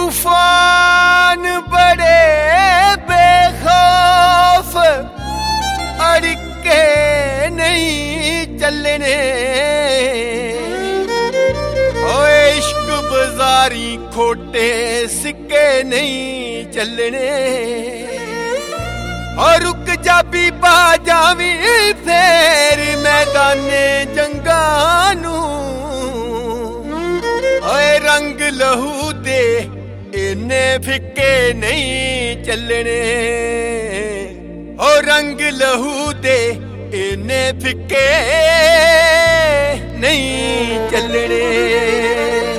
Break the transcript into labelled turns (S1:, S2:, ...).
S1: तूफान बड़े बेखौफ अड़के नहीं चलने, इश्क बाजारी खोटे सिक्के नहीं चलने। और रुक जा बीबा जावी फेर मैदाने जंगानू, ओए रंग लहू दे इन्ने फिक्के नहीं चलने, ओ रंग लहू दे इन्ने फिक्के नहीं चलने।